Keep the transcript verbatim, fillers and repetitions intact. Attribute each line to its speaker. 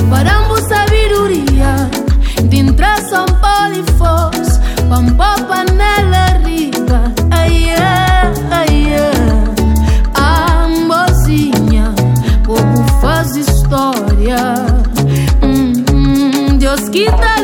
Speaker 1: Parambo sabiduria, dintre São Paulo e Foz, Pampa panela rica, ai, ai, a mocinha, povo faz história. Hum, hum, Deus quita